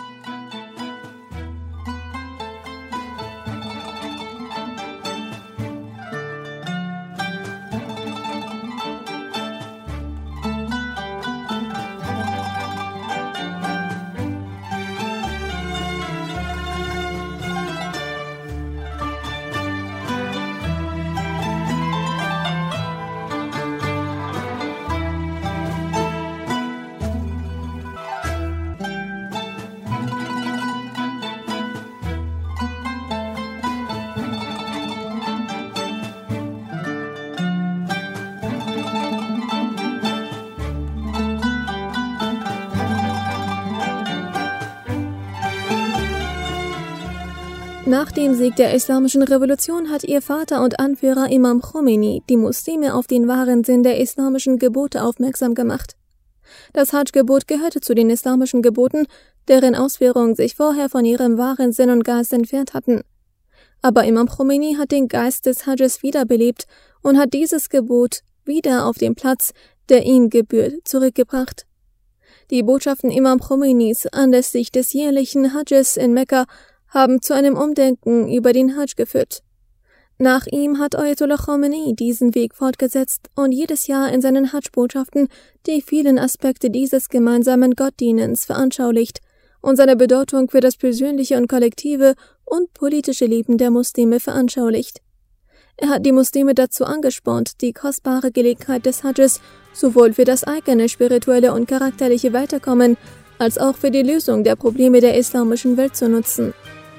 D: Nach dem Sieg der Islamischen Revolution hat ihr Vater und Anführer Imam Khomeini die Muslime auf den wahren Sinn der islamischen Gebote aufmerksam gemacht. Das Hadsch-Gebot gehörte zu den islamischen Geboten, deren Ausführungen sich vorher von ihrem wahren Sinn und Geist entfernt hatten. Aber Imam Khomeini hat den Geist des Hadjes wiederbelebt und hat dieses Gebot wieder auf den Platz, der ihm gebührt, zurückgebracht. Die Botschaften Imam Khomeinis anlässlich des jährlichen Hadjes in Mekka haben zu einem Umdenken über den Hadsch geführt. Nach ihm hat Ayatollah Khamenei diesen Weg fortgesetzt und jedes Jahr in seinen Hadsch-Botschaften die vielen Aspekte dieses gemeinsamen Gottdienens veranschaulicht und seine Bedeutung für das persönliche und kollektive und politische Leben der Muslime veranschaulicht. Er hat die Muslime dazu angespornt, die kostbare Gelegenheit des Hadjes sowohl für das eigene spirituelle und charakterliche Weiterkommen als auch für die Lösung der Probleme der islamischen Welt zu nutzen.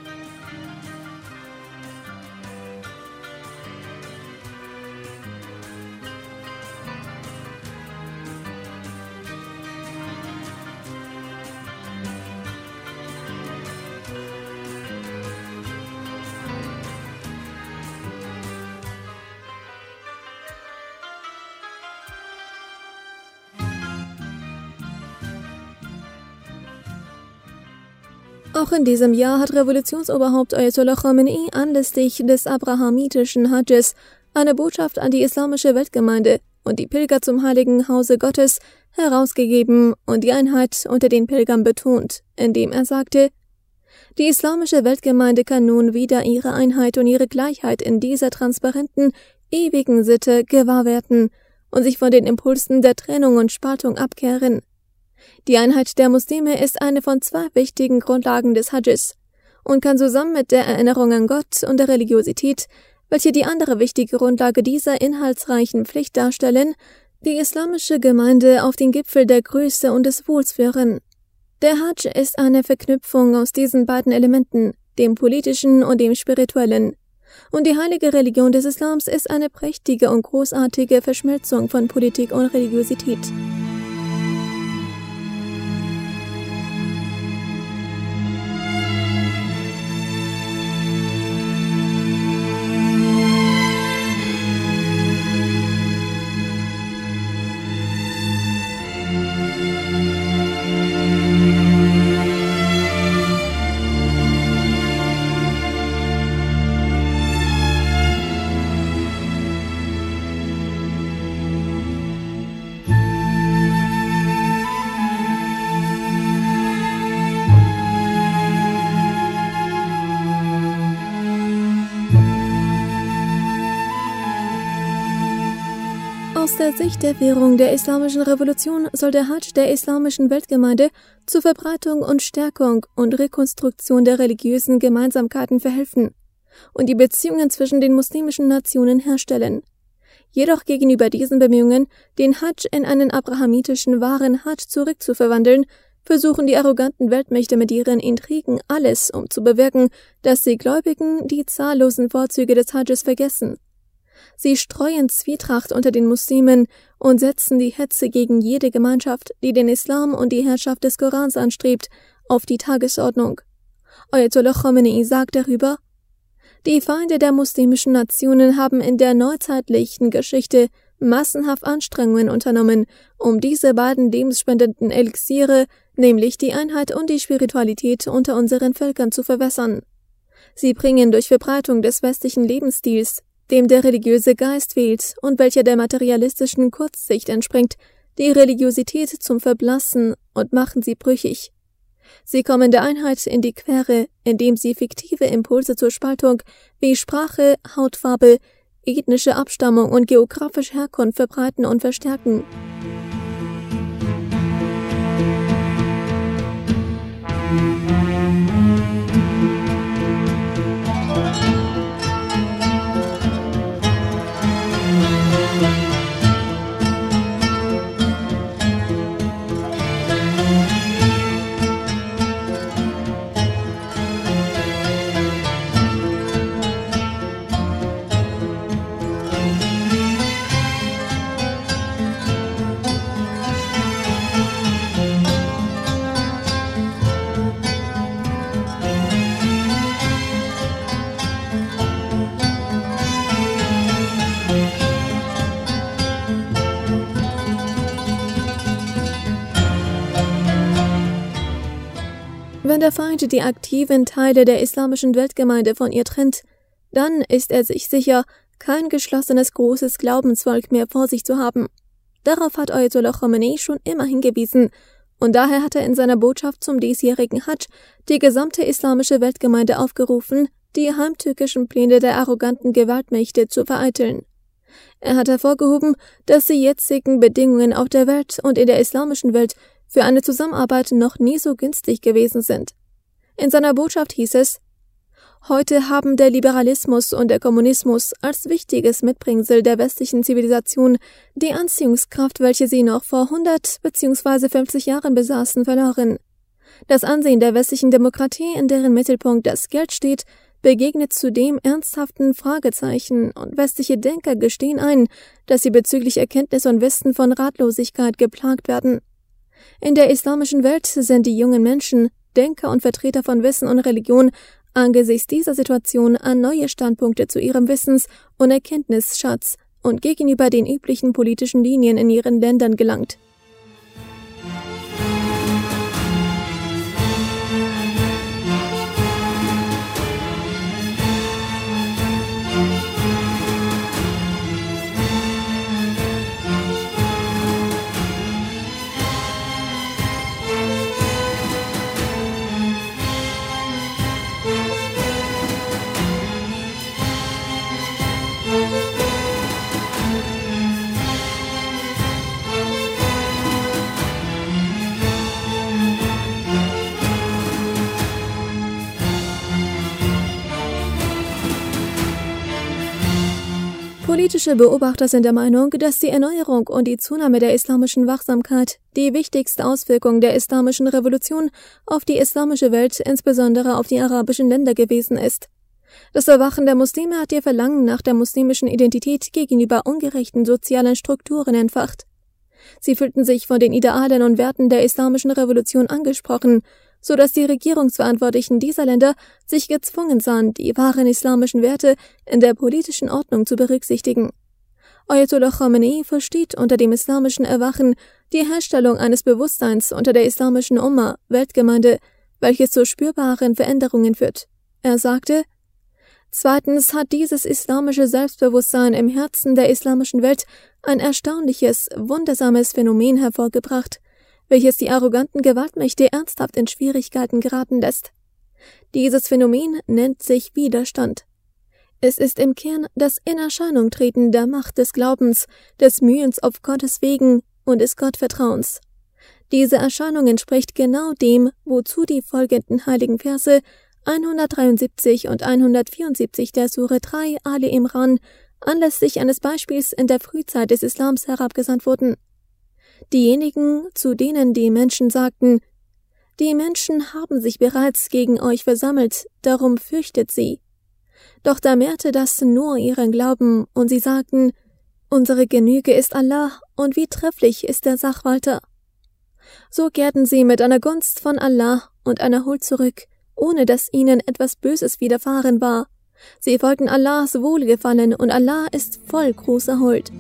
D: Auch in diesem Jahr hat Revolutionsoberhaupt Ayatollah Khamenei anlässlich des abrahamitischen Hadjes eine Botschaft an die islamische Weltgemeinde und die Pilger zum Heiligen Hause Gottes herausgegeben und die Einheit unter den Pilgern betont, indem er sagte: Die islamische Weltgemeinde kann nun wieder ihre Einheit und ihre Gleichheit in dieser transparenten, ewigen Sitte gewahr werden und sich von den Impulsen der Trennung und Spaltung abkehren. Die Einheit der Muslime ist eine von zwei wichtigen Grundlagen des Hadjes und kann zusammen mit der Erinnerung an Gott und der Religiosität, welche die andere wichtige Grundlage dieser inhaltsreichen Pflicht darstellen, die islamische Gemeinde auf den Gipfel der Größe und des Wohls führen. Der Hadsch ist eine Verknüpfung aus diesen beiden Elementen, dem politischen und dem spirituellen. Und die heilige Religion des Islams ist eine prächtige und großartige Verschmelzung von Politik und Religiosität.
H: Musik
D: der Sicht der Währung der Islamischen Revolution soll der Hadsch der Islamischen Weltgemeinde zur Verbreitung und Stärkung und Rekonstruktion der religiösen Gemeinsamkeiten verhelfen und die Beziehungen zwischen den muslimischen Nationen herstellen. Jedoch gegenüber diesen Bemühungen, den Hadsch in einen abrahamitischen wahren Hadsch zurückzuverwandeln, versuchen die arroganten Weltmächte mit ihren Intrigen alles, um zu bewirken, dass die Gläubigen die zahllosen Vorzüge des Hadges vergessen. Sie streuen Zwietracht unter den Muslimen und setzen die Hetze gegen jede Gemeinschaft, die den Islam und die Herrschaft des Korans anstrebt, auf die Tagesordnung. Ayatollah Khomeini sagt darüber: Die Feinde der muslimischen Nationen haben in der neuzeitlichen Geschichte massenhaft Anstrengungen unternommen, um diese beiden lebensspendenden Elixiere, nämlich die Einheit und die Spiritualität unter unseren Völkern zu verwässern. Sie bringen durch Verbreitung des westlichen Lebensstils, dem der religiöse Geist fehlt und welcher der materialistischen Kurzsicht entspringt, die Religiosität zum Verblassen und machen sie brüchig. Sie kommen der Einheit in die Quere, indem sie fiktive Impulse zur Spaltung wie Sprache, Hautfarbe, ethnische Abstammung und geografische Herkunft verbreiten und verstärken. Wenn der Feind die aktiven Teile der Islamischen Weltgemeinde von ihr trennt, dann ist er sich sicher, kein geschlossenes großes Glaubensvolk mehr vor sich zu haben. Darauf hat Ayatollah Khomeini schon immer hingewiesen, und daher hat er in seiner Botschaft zum diesjährigen Hadsch die gesamte islamische Weltgemeinde aufgerufen, die heimtückischen Pläne der arroganten Gewaltmächte zu vereiteln. Er hat hervorgehoben, dass die jetzigen Bedingungen auf der Welt und in der islamischen Welt für eine Zusammenarbeit noch nie so günstig gewesen sind. In seiner Botschaft hieß es: Heute haben der Liberalismus und der Kommunismus als wichtiges Mitbringsel der westlichen Zivilisation die Anziehungskraft, welche sie noch vor hundert bzw. fünfzig Jahren besaßen, verloren. Das Ansehen der westlichen Demokratie, in deren Mittelpunkt das Geld steht, begegnet zudem ernsthaften Fragezeichen, und westliche Denker gestehen ein, dass sie bezüglich Erkenntnis und Wissen von Ratlosigkeit geplagt werden. In der islamischen Welt sind die jungen Menschen, Denker und Vertreter von Wissen und Religion angesichts dieser Situation an neue Standpunkte zu ihrem Wissens- und Erkenntnisschatz und gegenüber den üblichen politischen Linien in ihren Ländern gelangt. Politische Beobachter sind der Meinung, dass die Erneuerung und die Zunahme der islamischen Wachsamkeit die wichtigste Auswirkung der islamischen Revolution auf die islamische Welt, insbesondere auf die arabischen Länder, gewesen ist. Das Erwachen der Muslime hat ihr Verlangen nach der muslimischen Identität gegenüber ungerechten sozialen Strukturen entfacht. Sie fühlten sich von den Idealen und Werten der islamischen Revolution angesprochen, so dass die Regierungsverantwortlichen dieser Länder sich gezwungen sahen, die wahren islamischen Werte in der politischen Ordnung zu berücksichtigen. Ayatollah Khomeini versteht unter dem islamischen Erwachen die Herstellung eines Bewusstseins unter der islamischen Umma, Weltgemeinde, welches zu spürbaren Veränderungen führt. Er sagte: Zweitens hat dieses islamische Selbstbewusstsein im Herzen der islamischen Welt ein erstaunliches, wundersames Phänomen hervorgebracht, welches die arroganten Gewaltmächte ernsthaft in Schwierigkeiten geraten lässt. Dieses Phänomen nennt sich Widerstand. Es ist im Kern das in Erscheinung treten der Macht des Glaubens, des Mühens auf Gottes Wegen und des Gottvertrauens. Diese Erscheinung entspricht genau dem, wozu die folgenden heiligen Verse hundertdreiundsiebzig und hundertvierundsiebzig der Sure drei Ali Imran anlässlich eines Beispiels in der Frühzeit des Islams herabgesandt wurden. Diejenigen, zu denen die Menschen sagten: Die Menschen haben sich bereits gegen euch versammelt, darum fürchtet sie. Doch da mehrte das nur ihren Glauben, und sie sagten: Unsere Genüge ist Allah, und wie trefflich ist der Sachwalter. So kehrten sie mit einer Gunst von Allah und einer Huld zurück, ohne dass ihnen etwas Böses widerfahren war. Sie folgten Allahs Wohlgefallen, und Allah ist voll großer Huld.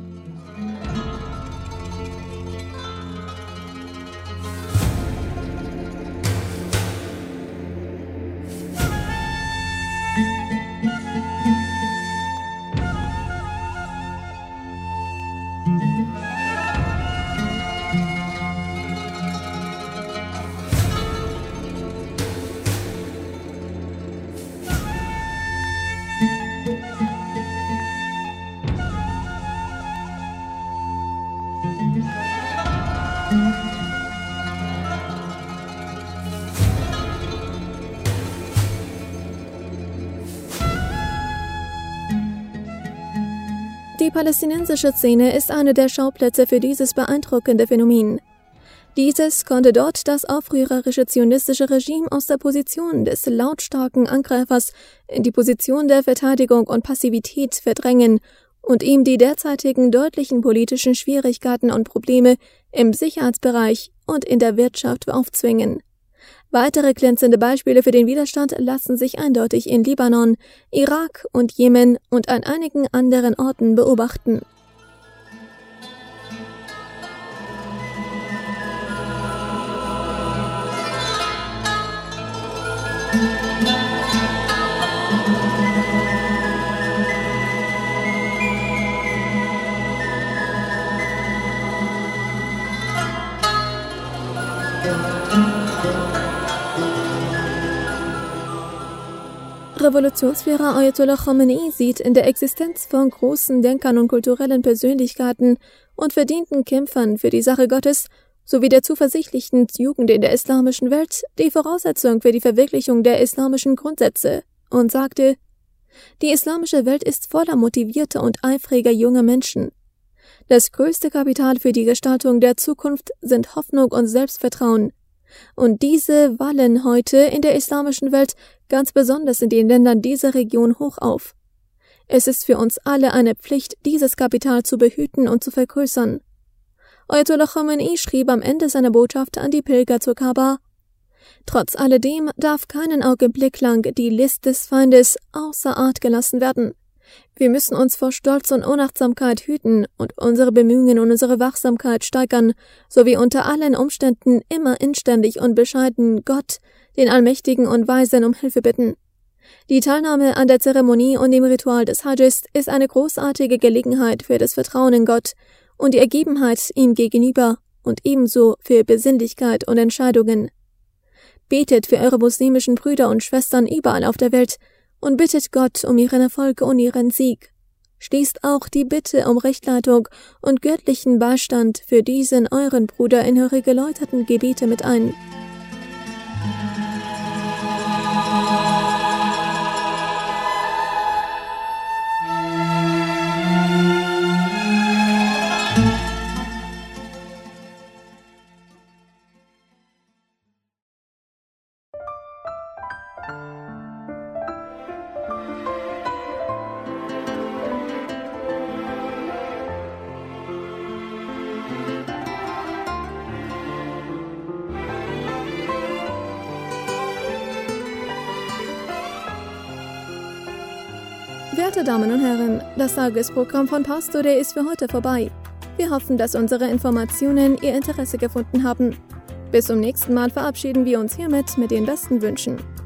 D: Die palästinensische Szene ist eine der Schauplätze für dieses beeindruckende Phänomen. Dieses konnte dort das aufrührerische zionistische Regime aus der Position des lautstarken Angreifers in die Position der Verteidigung und Passivität verdrängen und ihm die derzeitigen deutlichen politischen Schwierigkeiten und Probleme im Sicherheitsbereich und in der Wirtschaft aufzwingen. Weitere glänzende Beispiele für den Widerstand lassen sich eindeutig in Libanon, Irak und Jemen und an einigen anderen Orten beobachten. Revolutionsführer Ayatollah Khamenei sieht in der Existenz von großen Denkern und kulturellen Persönlichkeiten und verdienten Kämpfern für die Sache Gottes sowie der zuversichtlichen Jugend in der islamischen Welt die Voraussetzung für die Verwirklichung der islamischen Grundsätze und sagte: Die islamische Welt ist voller motivierter und eifriger junger Menschen. Das größte Kapital für die Gestaltung der Zukunft sind Hoffnung und Selbstvertrauen. Und diese wallen heute in der islamischen Welt, ganz besonders in den Ländern dieser Region, hoch auf. Es ist für uns alle eine Pflicht, dieses Kapital zu behüten und zu vergrößern. Ayatollah Khamenei schrieb am Ende seiner Botschaft an die Pilger zur Kaaba: Trotz alledem darf keinen Augenblick lang die List des Feindes außer Acht gelassen werden. Wir müssen uns vor Stolz und Unachtsamkeit hüten und unsere Bemühungen und unsere Wachsamkeit steigern, sowie unter allen Umständen immer inständig und bescheiden Gott, den Allmächtigen und Weisen, um Hilfe bitten. Die Teilnahme an der Zeremonie und dem Ritual des Hajjs ist eine großartige Gelegenheit für das Vertrauen in Gott und die Ergebenheit ihm gegenüber und ebenso für Besinnlichkeit und Entscheidungen. Betet für eure muslimischen Brüder und Schwestern überall auf der Welt und bittet Gott um ihren Erfolg und ihren Sieg. Schließt auch die Bitte um Rechtleitung und göttlichen Beistand für diesen euren Bruder in eure geläuterten Gebete mit ein. Werte Damen und Herren, das Tagesprogramm von Pastor Day ist für heute vorbei. Wir hoffen, dass unsere Informationen Ihr Interesse gefunden haben. Bis zum nächsten Mal verabschieden wir uns hiermit mit den besten Wünschen.